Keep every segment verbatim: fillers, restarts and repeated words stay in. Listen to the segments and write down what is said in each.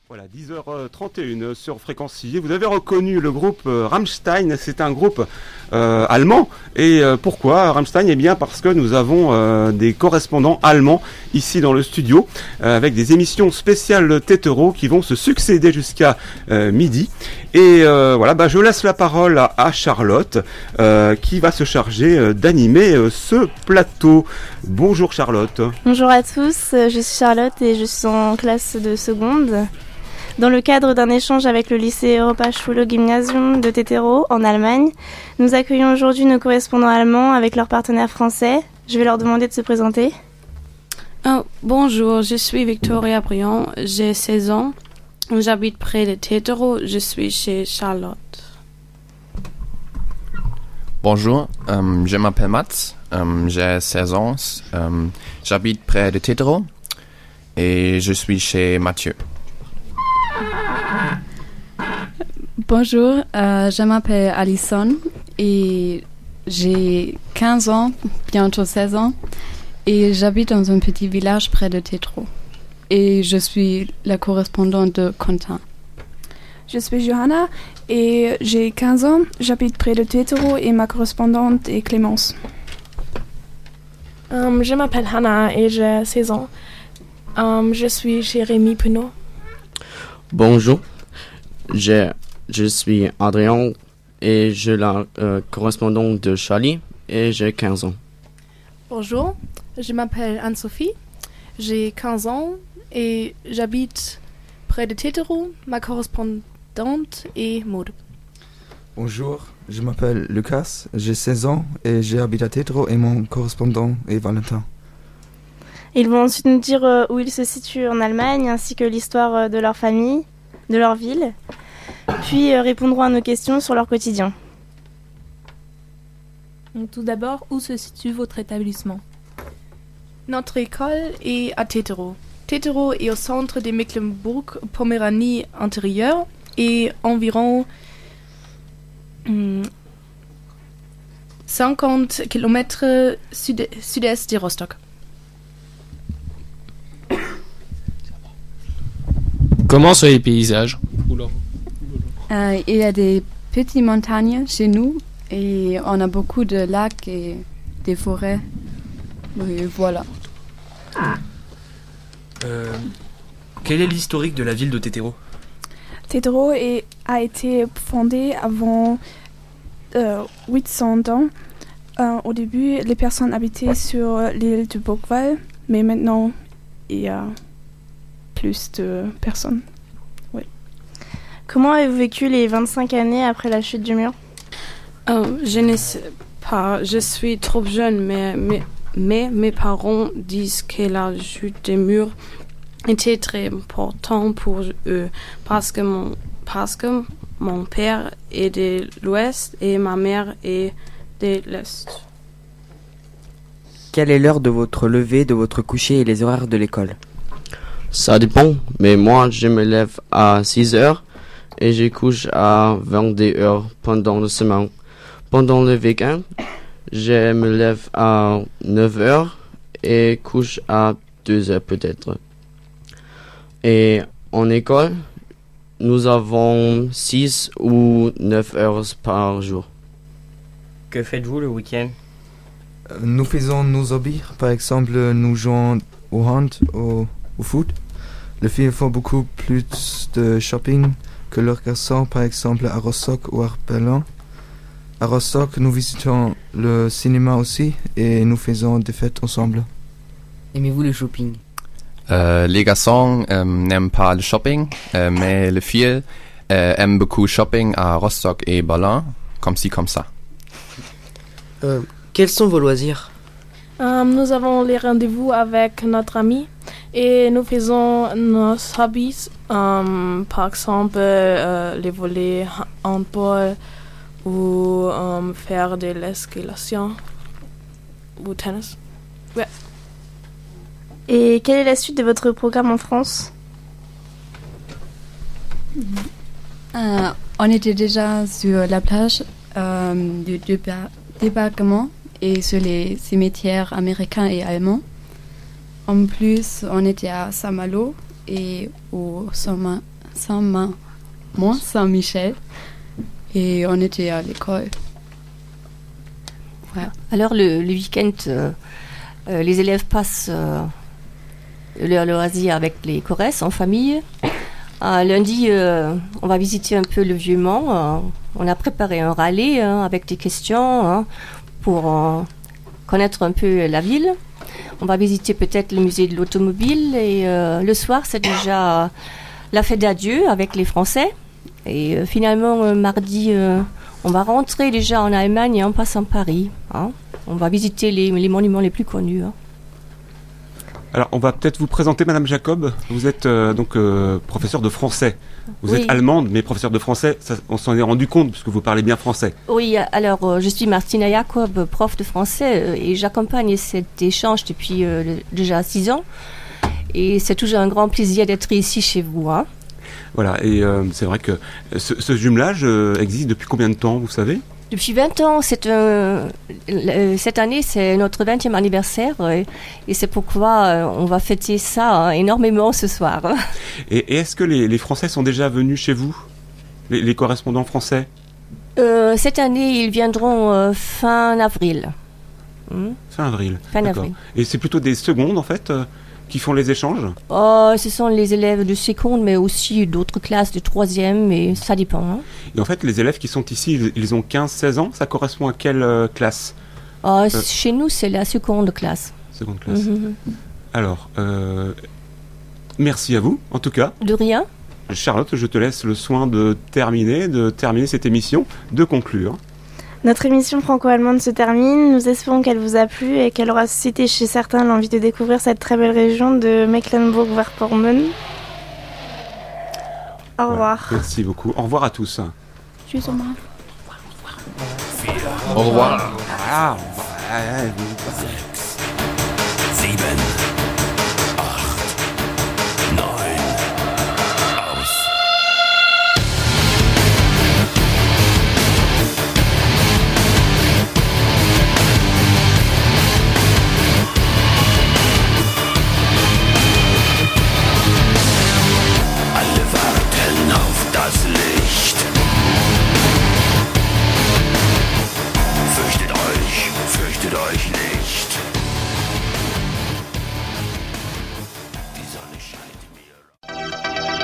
Voilà, dix heures trente et une sur Fréquencier. Vous avez reconnu le groupe Rammstein, c'est un groupe euh, allemand. Et euh, pourquoi Rammstein? Eh bien parce que nous avons euh, des correspondants allemands ici dans le studio, euh, avec des émissions spéciales Tétero qui vont se succéder jusqu'à euh, midi. Et euh, voilà, bah, je laisse la parole à, à Charlotte, euh, qui va se charger euh, d'animer euh, ce plateau. Bonjour Charlotte. Bonjour à tous, je suis Charlotte et je suis en classe de seconde. Dans le cadre d'un échange avec le lycée Europaschule Gymnasium de Tétero en Allemagne, nous accueillons aujourd'hui nos correspondants allemands avec leurs partenaires français. Je vais leur demander de se présenter. Oh, bonjour, je suis Victoria Briand, j'ai seize ans, j'habite près de Tétero, je suis chez Charlotte. Bonjour, euh, je m'appelle Mats, euh, j'ai seize ans, euh, j'habite près de Tétero et je suis chez Mathieu. Bonjour, euh, je m'appelle Alison et j'ai quinze ans, bientôt seize ans, et j'habite dans un petit village près de Tétero. Et je suis la correspondante de Quentin. Je suis Johanna et j'ai quinze ans, j'habite près de Tétero et ma correspondante est Clémence. Um, je m'appelle Hannah et j'ai seize ans. Um, je suis chez Rémi Penaud. Bonjour, je, je suis Adrien et je suis la euh, correspondante de Charlie et j'ai quinze ans. Bonjour, je m'appelle Anne-Sophie, j'ai quinze ans et j'habite près de Tétero. Ma correspondante est Maud. Bonjour, je m'appelle Lucas, j'ai seize ans et j'habite à Tétero et mon correspondant est Valentin. Ils vont ensuite nous dire euh, où ils se situent en Allemagne, ainsi que l'histoire euh, de leur famille, de leur ville, puis euh, répondront à nos questions sur leur quotidien. Donc, tout d'abord, où se situe votre établissement? Notre école est à Tétero. Tétero est au centre de Mecklembourg-Poméranie intérieure et environ hum, cinquante kilomètres sud- sud-est de Rostock. Comment sont les paysages? Euh, il y a des petites montagnes chez nous et on a beaucoup de lacs et des forêts. Et voilà. Euh, quel est l'historique de la ville de Tétero? Tétero est, a été fondée avant euh, huit cents ans. Euh, au début, les personnes habitaient sur l'île de Burgwall, mais maintenant, il y a plus de personnes. Oui. Comment avez-vous vécu les vingt-cinq années après la chute du mur? Oh, je ne sais pas, je suis trop jeune, mais, mais, mais mes parents disent que la chute du mur était très importante pour eux parce que mon, parce que mon père est de l'ouest et ma mère est de l'est. Quelle est l'heure de votre lever, de votre coucher et les horaires de l'école? Ça dépend, mais moi je me lève à six heures et je couche à vingt-deux heures pendant la semaine. Pendant le week-end, je me lève à neuf heures et couche à deux heures peut-être. Et en école, nous avons six ou neuf heures par jour. Que faites-vous le week-end? Nous faisons nos hobbies, par exemple nous jouons au hand, au, au foot. Les filles font beaucoup plus de shopping que leurs garçons, par exemple à Rostock ou à Berlin. À Rostock, nous visitons le cinéma aussi et nous faisons des fêtes ensemble. Aimez-vous le shopping? Euh, les garçons euh, n'aiment pas le shopping, euh, mais les filles euh, aiment beaucoup shopping à Rostock et Berlin, comme ci, comme ça. Euh, quels sont vos loisirs? Um, nous avons les rendez-vous avec notre ami et nous faisons nos hobbies, um, par exemple euh, les volets handball ou um, faire de l'escalation ou tennis. Ouais. Et quelle est la suite de votre programme en France? Euh, on était déjà sur la plage euh, du débar- débarquement et sur les cimetières américains et allemands. En plus, on était à Saint-Malo et au Saint-Main, moi Saint-Michel, et on était à l'école. Ouais. Alors le, le week-end, euh, euh, les élèves passent euh, leur loisir avec les choresses en famille. Euh, lundi, euh, on va visiter un peu le Vieux-Mont. Euh, on a préparé un rallye hein, avec des questions hein, pour euh, connaître un peu la ville. On va visiter peut-être le musée de l'automobile. Et euh, le soir, c'est déjà euh, la fête d'adieu avec les Français. Et euh, finalement, euh, mardi, euh, on va rentrer déjà en Allemagne et en passant Paris. Hein. On va visiter les, les monuments les plus connus. Hein. Alors, on va peut-être vous présenter Madame Jacob. Vous êtes euh, donc euh, professeure de français. Vous Oui. êtes allemande, mais professeure de français. Ça, on s'en est rendu compte puisque vous parlez bien français. Oui, alors euh, je suis Martina Jacob, prof de français, euh, et j'accompagne cet échange depuis euh, le- déjà six ans. Et c'est toujours un grand plaisir d'être ici chez vous. Hein. Voilà, et euh, c'est vrai que ce, ce jumelage euh, existe depuis combien de temps, vous savez? Depuis vingt ans, c'est un, euh, cette année, c'est notre vingtième anniversaire, euh, et c'est pourquoi euh, on va fêter ça hein, énormément ce soir. Hein. Et, et est-ce que les, les Français sont déjà venus chez vous, les, les correspondants français? Euh, cette année, ils viendront euh, fin avril. Hmm. Fin avril. Fin D'accord. avril. Et c'est plutôt des secondes, en fait, euh, qui font les échanges? Oh, ce sont les élèves de seconde, mais aussi d'autres classes de troisième, et ça dépend. Hein. Et en fait, les élèves qui sont ici, ils, ils ont quinze seize ans. Ça correspond à quelle euh, classe? Oh, Euh, Chez nous, c'est la seconde classe. Seconde classe. Mhm. Alors, euh, merci à vous, en tout cas. De rien. Charlotte, je te laisse le soin de terminer, de terminer cette émission, de conclure. Notre émission franco-allemande se termine. Nous espérons qu'elle vous a plu et qu'elle aura suscité chez certains l'envie de découvrir cette très belle région de Mecklembourg-Vorpommern. Au revoir. Voilà. Merci beaucoup. Au revoir à tous. Tschüss, Oma. Au revoir. Ah, Sieben, acht, neun, aus. Alle warten auf das Licht. Fürchtet euch, fürchtet euch nicht. Die Sonne scheint mir.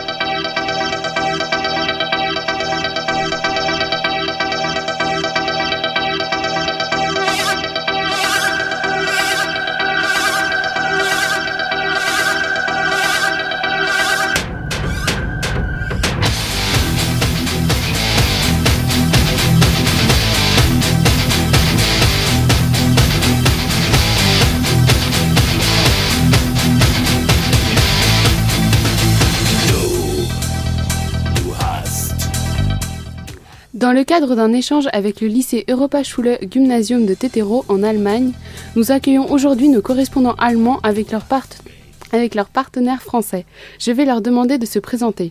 Dans le cadre d'un échange avec le lycée Europaschule Gymnasium de Tetero en Allemagne, nous accueillons aujourd'hui nos correspondants allemands avec leurs part- avec leurs partenaires français. Je vais leur demander de se présenter.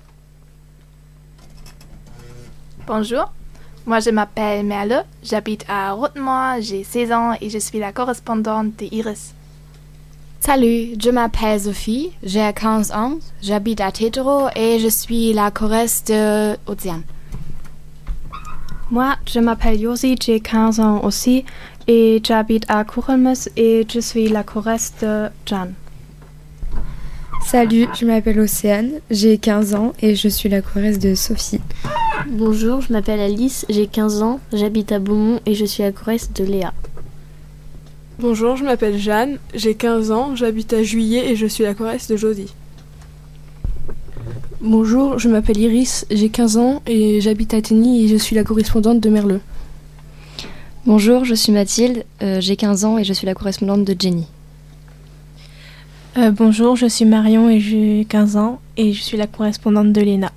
Bonjour, moi je m'appelle Merle, j'habite à Rotemont, j'ai seize ans et je suis la correspondante de Iris. Salut, je m'appelle Sophie, j'ai quinze ans, j'habite à Tetero et je suis la choriste de Océane. Moi, je m'appelle Josi, j'ai quinze ans aussi et j'habite à Kuchelmes et je suis la choriste de Jan. Salut, je m'appelle Océane, j'ai quinze ans et je suis la choriste de Sophie. Bonjour, je m'appelle Alice, j'ai quinze ans, j'habite à Beaumont et je suis la choriste de Léa. Bonjour, je m'appelle Jeanne, j'ai quinze ans, j'habite à Juillet et je suis la choriste de Josie. Bonjour, je m'appelle Iris, j'ai quinze ans et j'habite à Tenny et je suis la correspondante de Merle. Bonjour, je suis Mathilde, euh, j'ai quinze ans et je suis la correspondante de Jenny. Euh, bonjour, je suis Marion et j'ai quinze ans et je suis la correspondante de Léna.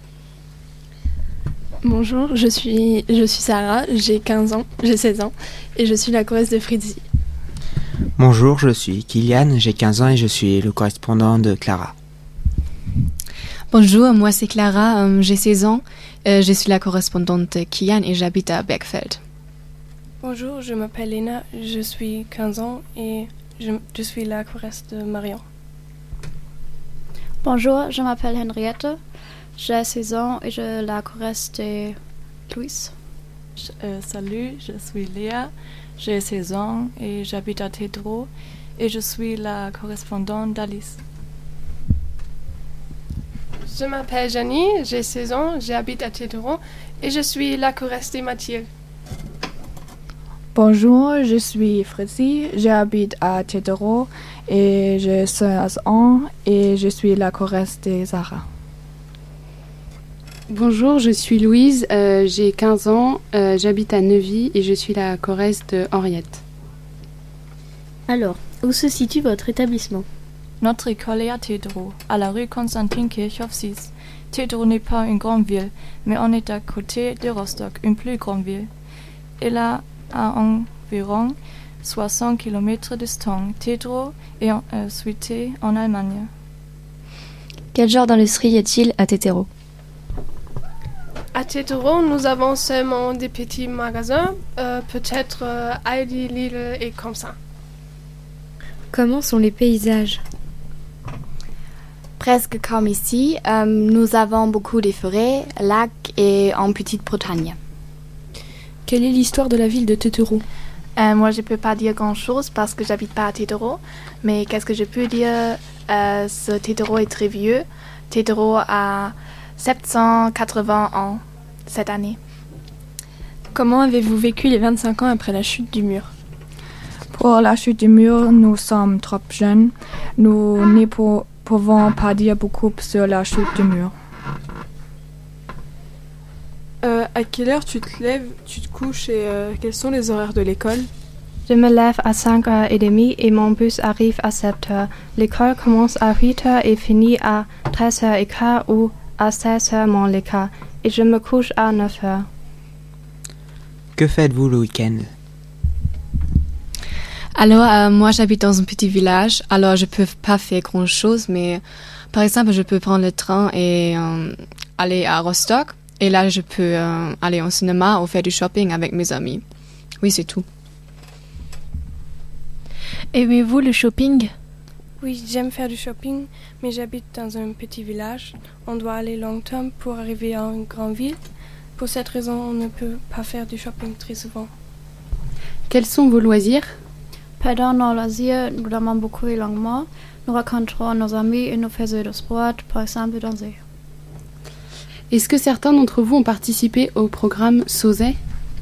Bonjour, je suis, je suis Sarah, j'ai quinze ans, j'ai seize ans et je suis la choriste de Fritzi. Bonjour, je suis Kylian, j'ai quinze ans et je suis le correspondant de Clara. Bonjour, moi c'est Clara, euh, j'ai seize ans, euh, je suis la correspondante de Kian et j'habite à Bergfeld. Bonjour, je m'appelle Léna, je suis quinze ans et je, je suis la choriste de Marion. Bonjour, je m'appelle Henriette, J'ai seize ans et je la choresse de Louise. Euh, salut, je suis Léa, j'ai seize ans et j'habite à Tétro et je suis la correspondante d'Alice. Je m'appelle Janie, j'ai seize ans, j'habite à Tétro et je suis la choresse de Mathilde. Bonjour, je suis Frézy, j'habite à Tétro et j'ai seize ans et je suis la choresse de Zara. Bonjour, je suis Louise, euh, j'ai quinze ans, euh, j'habite à Neuvy et je suis la choresse de Henriette. Alors, où se situe votre établissement? Notre école est à Tétro, à la rue Konstantin-Kirchhoff six. Tétro n'est pas une grande ville, mais on est à côté de Rostock, une plus grande ville. Elle a à environ soixante kilomètres de distance. Tétro est euh, située en Allemagne. Quel genre d'industrie y a-t-il à Tétro? À Tétro, nous avons seulement des petits magasins, euh, peut-être euh, Aldi, Lidl et comme ça. Comment sont les paysages? Presque comme ici, euh, nous avons beaucoup de forêts, lacs et en Petite-Bretagne. Quelle est l'histoire de la ville de Tétro? euh, Moi, je ne peux pas dire grand-chose parce que j'habite pas à Tétro. Mais qu'est-ce que je peux dire? euh, Ce Tétro est très vieux. Tétro a sept cent quatre-vingts ans cette année. Comment avez-vous vécu les vingt-cinq ans après la chute du mur? Pour la chute du mur, nous sommes trop jeunes. Nous ne pou- pouvons pas dire beaucoup sur la chute du mur. Euh, à quelle heure tu te lèves, tu te couches et euh, quels sont les horaires de l'école? Je me lève à cinq heures trente et mon bus arrive à sept heures. L'école commence à huit heures et finit à treize heures quinze ou à seize heures mon l'écart. Et je me couche à neuf heures. Que faites-vous le week-end? Alors, euh, moi, j'habite dans un petit village, alors je peux pas faire grand-chose, mais par exemple, je peux prendre le train et euh, aller à Rostock, et là, je peux euh, aller au cinéma ou faire du shopping avec mes amis. Oui, c'est tout. Aimez-vous le shopping? Oui, j'aime faire du shopping, mais j'habite dans un petit village. On doit aller longtemps pour arriver à une grande ville. Pour cette raison, on ne peut pas faire du shopping très souvent. Quels sont vos loisirs? Pendant nos loisirs, nous dormons beaucoup et longuement. Nous rencontrons nos amis et nous faisons du sport, par exemple danser. Est-ce que certains d'entre vous ont participé au programme SOSE?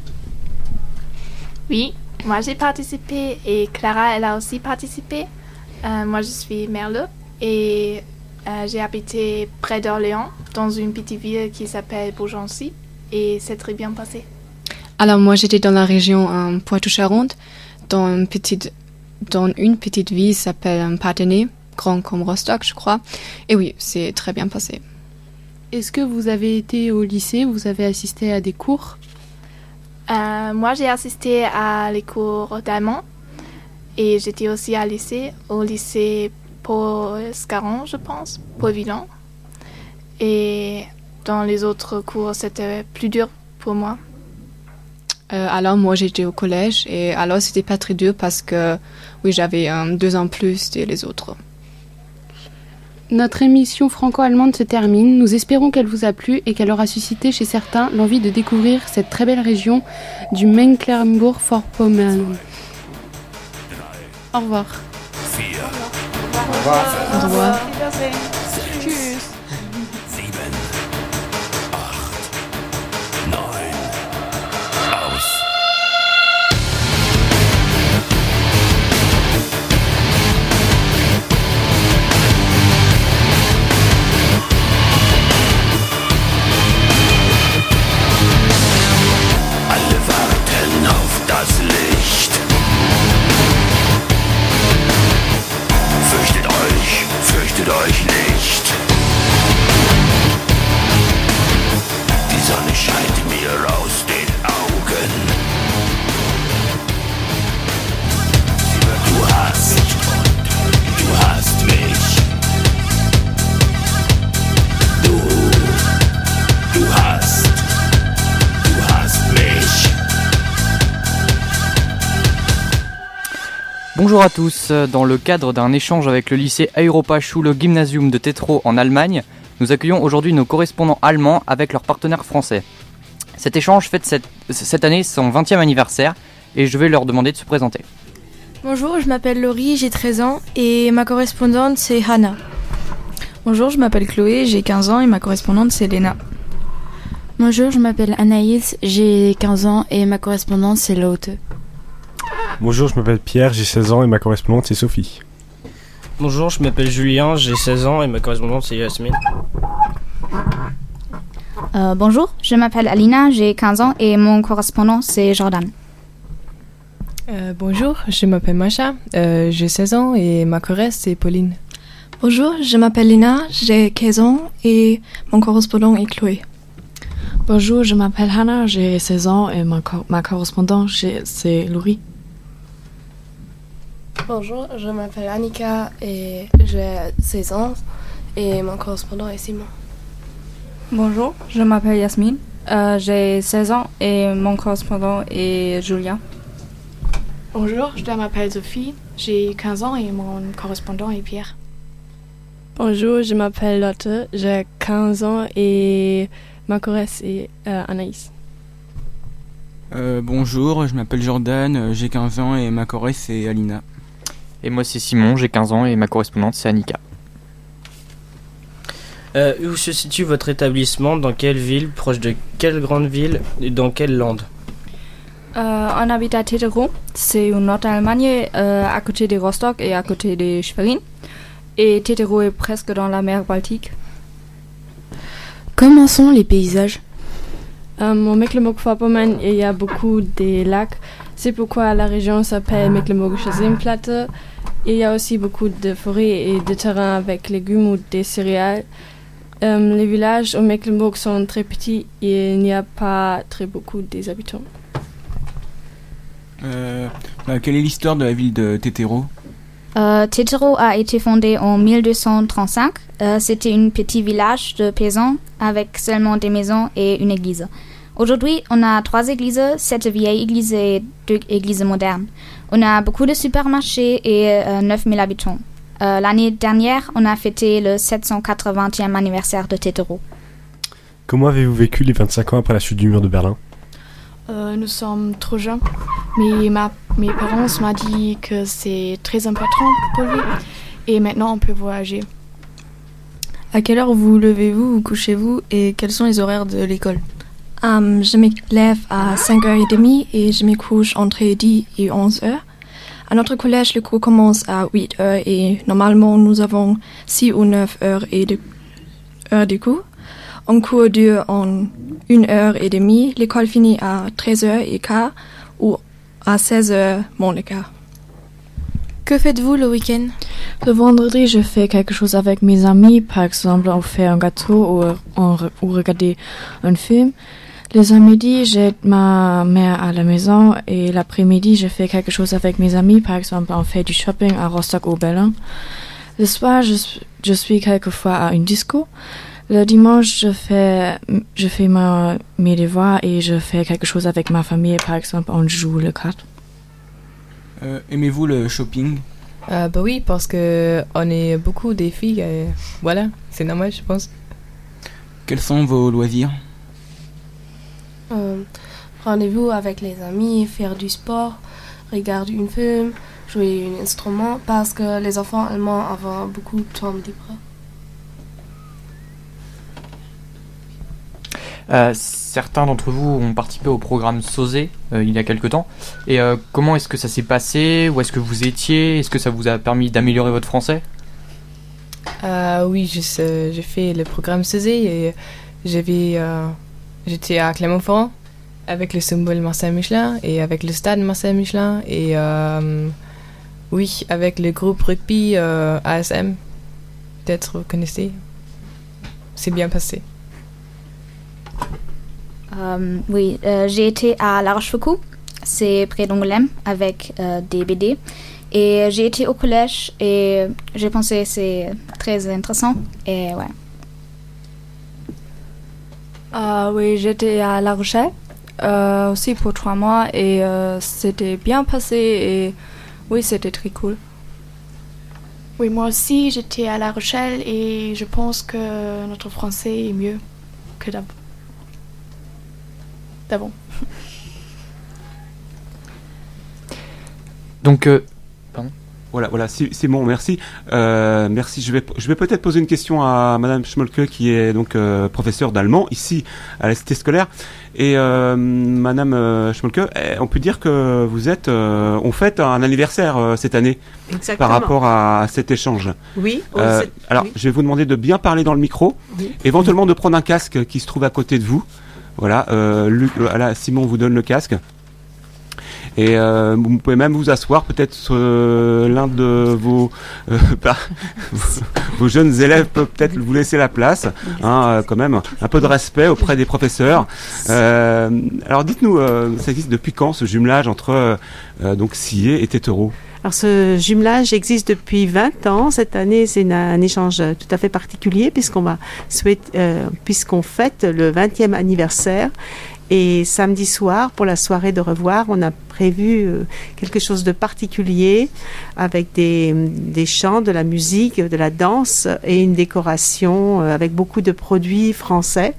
Oui, moi j'ai participé et Clara, elle a aussi participé. Euh, moi je suis Merle et euh, j'ai habité près d'Orléans, dans une petite ville qui s'appelle Beaugency, et c'est très bien passé. Alors, moi, j'étais dans la région euh, Poitou-Charentes, dans une petite, dans une petite ville qui s'appelle euh, Parthenay, grand comme Rostock, je crois. Et oui, c'est très bien passé. Est-ce que vous avez été au lycée? Vous avez assisté à des cours? euh, Moi, j'ai assisté à les cours d'allemand et j'étais aussi à lycée, au lycée Paul Scarron, je pense, Paul Villon. Et dans les autres cours, c'était plus dur pour moi. Euh, alors, moi, j'étais au collège et alors, c'était pas très dur parce que, oui, j'avais euh, deux ans plus que les autres. Notre émission franco-allemande se termine. Nous espérons qu'elle vous a plu et qu'elle aura suscité chez certains l'envie de découvrir cette très belle région du Mecklembourg-Vorpommern. Au revoir. Au revoir. Au revoir. Tschüss. Alle warten auf das Licht. Fürchtet euch, fürchtet euch nicht. Die Sonne scheint mir aus den Augen. Du hast, du hast mich. Du, du hast, du hast mich. Bonjour à tous, dans le cadre d'un échange avec le lycée Europaschule Gymnasium de Tétro en Allemagne, Nous accueillons aujourd'hui nos correspondants allemands avec leurs partenaires français. Cet échange fête cette, cette année son vingtième anniversaire et je vais leur demander de se présenter. Bonjour, je m'appelle Laurie, j'ai treize ans et ma correspondante c'est Hannah. Bonjour, je m'appelle Chloé, j'ai quinze ans et ma correspondante c'est Léna. Bonjour, je m'appelle Anaïs, j'ai quinze ans et ma correspondante c'est Lotte. Bonjour, je m'appelle Pierre, j'ai seize ans et ma correspondante c'est Sophie. Bonjour, je m'appelle Julien, j'ai seize ans et ma correspondante c'est Yasmine. Euh, bonjour, je m'appelle Alina, j'ai quinze ans et mon correspondant c'est Jordan. Euh, bonjour, je m'appelle Masha, euh, j'ai seize ans et ma choriste c'est Pauline. Bonjour, je m'appelle Lina, j'ai quinze ans et mon correspondant est Chloé. Bonjour, je m'appelle Hannah, j'ai seize ans et ma, cor- ma correspondante c'est Laurie. Bonjour, je m'appelle Annika et j'ai seize ans et mon correspondant est Simon. Bonjour, je m'appelle Yasmine, euh, j'ai seize ans et mon correspondant est Julien. Bonjour, je m'appelle Sophie, j'ai quinze ans et mon correspondant est Pierre. Bonjour, je m'appelle Lotte, j'ai quinze ans et ma choriste est euh, Anaïs. Euh, bonjour, je m'appelle Jordan, j'ai quinze ans et ma choriste c'est Alina. Et moi c'est Simon, j'ai quinze ans et ma correspondante c'est Annika. Euh, où se situe votre établissement? Dans quelle ville? Proche de quelle grande ville? Et dans quelle lande? Euh, on habite à Tetero, c'est en Nord-Allemagne, euh, à côté de Rostock et à côté de Schwerin. Et Tetero est presque dans la mer Baltique. Comment sont les paysages? euh, Au Mecklenburg-Vorpommern, il y a beaucoup de lacs. C'est pourquoi la région s'appelle Mecklenburgische Seenplatte. Il y a aussi beaucoup de forêts et de terrains avec légumes ou des céréales. Euh, les villages au Mecklenburg sont très petits et il n'y a pas très beaucoup d'habitants. Euh, bah, quelle est l'histoire de la ville de Tetero? Euh, Tetero a été fondé en mille deux cent trente-cinq. Euh, c'était un petit village de paysans avec seulement des maisons et une église. Aujourd'hui, on a trois églises, sept vieilles églises et deux églises modernes. On a beaucoup de supermarchés et euh, neuf mille habitants. Euh, l'année dernière, on a fêté le sept cent quatre-vingtième anniversaire de Tetero. Comment avez-vous vécu les vingt-cinq ans après la chute du mur de Berlin? Euh, nous sommes trop jeunes, mais ma, mes parents m'ont dit que c'est très important pour lui et maintenant on peut voyager. À quelle heure vous levez-vous, vous couchez-vous et quels sont les horaires de l'école? Um, je me lève à cinq heures trente et je me couche entre dix et onze heures. À notre collège, le cours commence à huit heures et normalement nous avons six ou neuf heures, et de, heures de cours. Un cours dure en une heure et demie. L'école finit à treize heures quinze ou à seize heures moins le quart. Que faites-vous le week-end? Le vendredi, je fais quelque chose avec mes amis. Par exemple, on fait un gâteau ou, on, ou regarder un film. Le samedi, j'aide ma mère à la maison et l'après-midi, je fais quelque chose avec mes amis. Par exemple, on fait du shopping à Rostock ou Berlin. Le soir, je, je suis quelquefois à une disco. Le dimanche, je fais, je fais ma, mes devoirs et je fais quelque chose avec ma famille. Par exemple, on joue le cartes. Euh, aimez-vous le shopping? euh, Bah oui, parce que on est beaucoup des filles. Et voilà, c'est normal, je pense. Quels sont vos loisirs? Euh, rendez-vous avec les amis, faire du sport, regarder un film, jouer un instrument, parce que les enfants allemands ont beaucoup de temps libre. Euh, certains d'entre vous ont participé au programme SOSE euh, il y a quelque temps. Et euh, comment est-ce que ça s'est passé? Où est-ce que vous étiez? Est-ce que ça vous a permis d'améliorer votre français? euh, Oui, j'ai, j'ai fait le programme SOSE et j'avais, euh, j'étais à Clermont-Ferrand avec le symbole Marcel Michelin et avec le stade Marcel Michelin et euh, oui, avec le groupe rugby euh, A S M. Peut-être vous connaissez. C'est bien passé. Euh, oui, euh, j'ai été à La Rochefoucauld, c'est près d'Angoulême, avec euh, des B D. Et j'ai été au collège et j'ai pensé que c'est très intéressant. Et ouais. Euh, oui, j'étais à La Rochelle, euh, aussi pour trois mois et euh, c'était bien passé et oui, c'était très cool. Oui, moi aussi, j'étais à La Rochelle et je pense que notre français est mieux que d'avant. d'avant. Donc, euh, pardon. Voilà, voilà, c'est, c'est bon, merci. Euh, merci. Je vais, je vais peut-être poser une question à Madame Schmolke, qui est donc euh, professeure d'allemand ici à la cité scolaire. Et euh, Madame euh, Schmolke, on peut dire que vous êtes, euh, on fête un anniversaire euh, cette année. Exactement. Par rapport à, à cet échange. Oui. Euh, c'est... alors, oui. je vais vous demander de bien parler dans le micro, oui. éventuellement de prendre un casque qui se trouve à côté de vous. Voilà, euh, Luc, voilà, Simon vous donne le casque. Et euh, vous pouvez même vous asseoir, peut-être euh, l'un de vos, euh, bah, vos jeunes élèves peut peut-être vous laisser la place, hein, euh, quand même, un peu de respect auprès des professeurs. Euh, alors dites-nous, euh, ça existe depuis quand ce jumelage entre euh, donc Sillé et Téterault ? Alors ce jumelage existe depuis vingt ans. Cette année, c'est un, un échange tout à fait particulier puisqu'on va souhaiter, euh, puisqu'on fête le vingtième anniversaire. Et samedi soir, pour la soirée de revoir, on a prévu euh, quelque chose de particulier avec des, des chants, de la musique, de la danse et une décoration euh, avec beaucoup de produits français.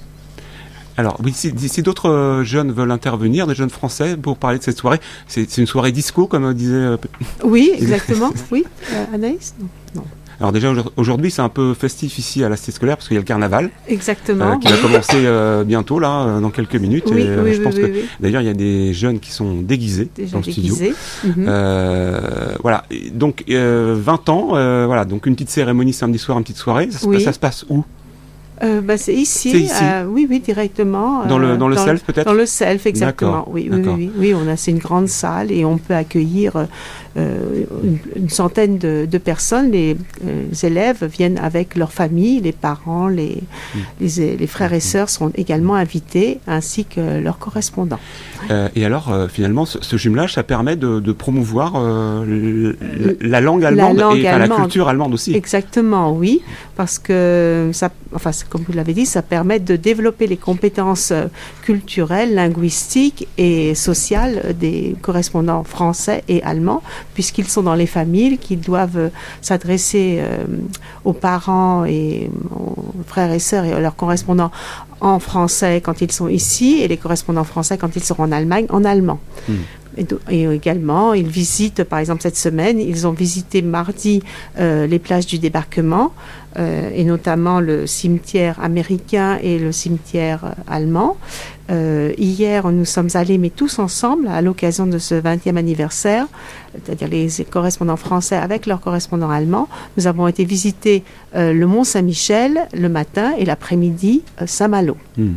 Alors, oui, si, si d'autres euh, jeunes veulent intervenir, des jeunes français, pour parler de cette soirée, c'est, c'est une soirée disco, comme disait... Euh, oui, exactement, oui. Euh, Anaïs ? Non. non. Alors déjà, aujourd'hui, c'est un peu festif ici à la cité scolaire, parce qu'il y a le carnaval. Exactement. Euh, qui oui. va commencer euh, bientôt, là, dans quelques minutes. Oui, et, euh, oui, je oui, pense oui, que, oui. d'ailleurs, il y a des jeunes qui sont déguisés des dans le déguisés. studio. Mm-hmm. Euh, voilà. Et donc, euh, vingt ans, euh, voilà. Donc, une petite cérémonie samedi soir, une petite soirée. Ça, oui. se, ça se passe où ? Euh, bah, c'est ici, c'est ici. Euh, oui, oui, directement. Dans le, euh, dans le dans self, peut-être. Dans le self, exactement. D'accord. Oui, oui, oui, oui, oui. On a, c'est une grande salle et on peut accueillir euh, une, une centaine de, de personnes. Les, euh, les élèves viennent avec leur famille, les parents, les, mmh. les, les frères et sœurs sont également invités, ainsi que leurs correspondants. Euh, et alors, euh, finalement, ce, ce jumelage, ça permet de, de promouvoir euh, le, la langue allemande la langue et allemande. la culture allemande aussi. Exactement, oui, parce que ça, enfin, comme vous l'avez dit, ça permet de développer les compétences culturelles, linguistiques et sociales des correspondants français et allemands, puisqu'ils sont dans les familles, qu'ils doivent s'adresser euh, aux parents et aux frères et sœurs et à leurs correspondants en français quand ils sont ici et les correspondants français quand ils seront en Allemagne en allemand. Mmh. Et, do- et également, ils visitent, par exemple cette semaine, ils ont visité mardi euh, les plages du débarquement euh, et notamment le cimetière américain et le cimetière euh, allemand. Euh, hier, nous sommes allés, mais tous ensemble, à l'occasion de ce vingtième anniversaire, c'est-à-dire les correspondants français avec leurs correspondants allemands. Nous avons été visiter euh, le Mont Saint-Michel le matin et l'après-midi euh, Saint-Malo. Mmh.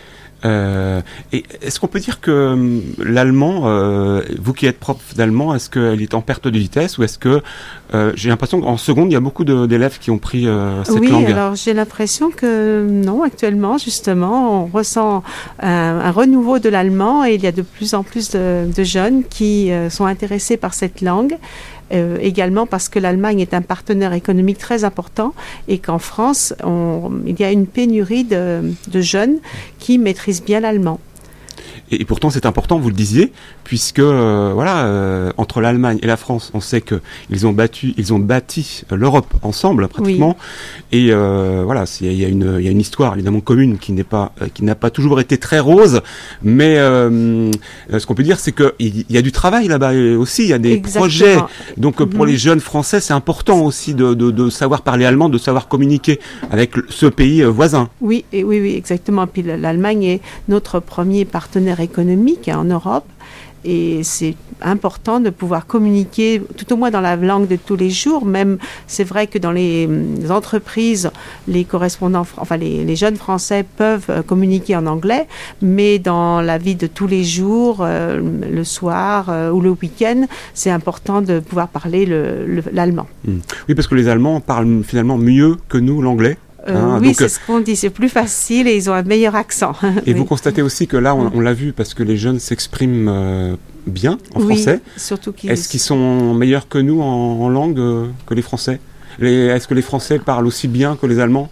Euh, et est-ce qu'on peut dire que euh, l'allemand, euh, vous qui êtes prof d'allemand, est-ce qu'elle est en perte de vitesse ou est-ce que euh, j'ai l'impression qu'en seconde il y a beaucoup de, d'élèves qui ont pris euh, cette oui, langue? Oui, alors j'ai l'impression que non, actuellement justement, on ressent un, un renouveau de l'allemand et il y a de plus en plus de, de jeunes qui euh, sont intéressés par cette langue. Euh, également parce que l'Allemagne est un partenaire économique très important et qu'en France, on, il y a une pénurie de, de jeunes qui maîtrisent bien l'allemand. Et, et pourtant, c'est important, vous le disiez, puisque euh, voilà, euh, entre l'Allemagne et la France, on sait que ils ont battu, ils ont bâti l'Europe ensemble pratiquement. Oui. Et euh, voilà, il y a une, il y a une histoire évidemment commune qui n'est pas, euh, qui n'a pas toujours été très rose, mais euh, ce qu'on peut dire, c'est que il y a du travail là-bas aussi, il y a des Exactement. projets. Donc mm-hmm. pour les jeunes Français, c'est important aussi de, de, de savoir parler allemand, de savoir communiquer avec ce pays voisin. Oui, et oui, oui, exactement. Puis l'Allemagne est notre premier partenaire économique hein, en Europe et c'est important de pouvoir communiquer tout au moins dans la langue de tous les jours. Même c'est vrai que dans les, les entreprises les correspondants, enfin les, les jeunes français peuvent communiquer en anglais, mais dans la vie de tous les jours, euh, le soir euh, ou le week-end, c'est important de pouvoir parler le, le, l'allemand. Mmh. Oui, parce que les Allemands parlent finalement mieux que nous l'anglais. Euh, hein, oui, donc, c'est ce qu'on dit, c'est plus facile et ils ont un meilleur accent. Et oui. vous constatez aussi que là, on, on l'a vu parce que les jeunes s'expriment euh, bien en oui, français. Surtout qu'ils... Est-ce qu'ils sont meilleurs que nous en, en langue euh, que les Français les, Est-ce que les Français parlent aussi bien que les Allemands ?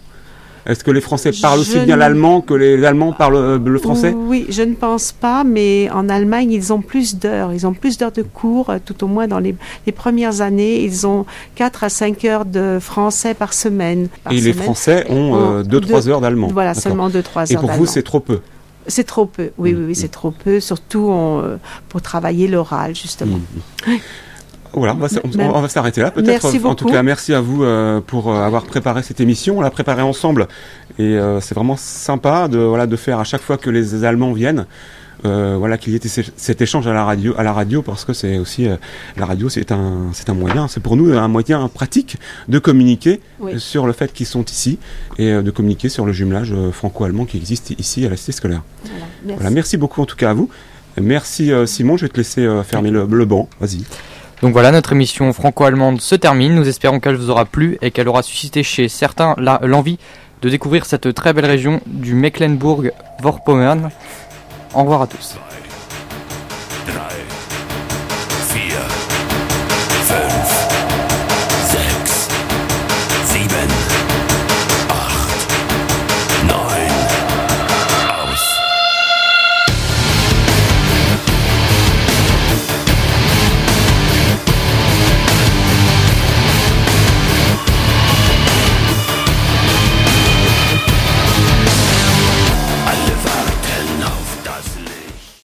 Est-ce que les Français parlent aussi Je bien ne- l'allemand que les Allemands parlent euh, le français? Oui, je ne pense pas, mais en Allemagne, ils ont plus d'heures. Ils ont plus d'heures de cours, euh, tout au moins dans les, les premières années. Ils ont quatre à cinq heures de français par semaine. Par Et les semaine. Français ont euh, deux trois heures d'allemand. Voilà, D'accord. seulement deux trois Et heures pour vous, d'allemand. c'est trop peu? C'est trop peu, oui, oui, oui, c'est trop peu, surtout on, euh, pour travailler l'oral, justement. Mmh. Voilà, on va, s- on- Même- on va s'arrêter là. Peut-être. Merci En tout beaucoup. cas, merci à vous euh, pour euh, avoir préparé cette émission. On l'a préparée ensemble et euh, c'est vraiment sympa de voilà de faire à chaque fois que les Allemands viennent. Euh, voilà qu'il y ait cet- cet échange à la radio, à la radio parce que c'est aussi euh, la radio, c'est un, c'est un moyen, c'est pour nous un moyen pratique de communiquer Oui. sur le fait qu'ils sont ici et euh, de communiquer sur le jumelage euh, franco-allemand qui existe ici à la cité scolaire. Voilà, merci. Voilà, merci beaucoup en tout cas à vous. Merci euh, Simon, je vais te laisser euh, fermer le, le banc. Vas-y. Donc voilà, notre émission franco-allemande se termine. Nous espérons qu'elle vous aura plu et qu'elle aura suscité chez certains la- l'envie de découvrir cette très belle région du Mecklembourg-Vorpommern. Au revoir à tous.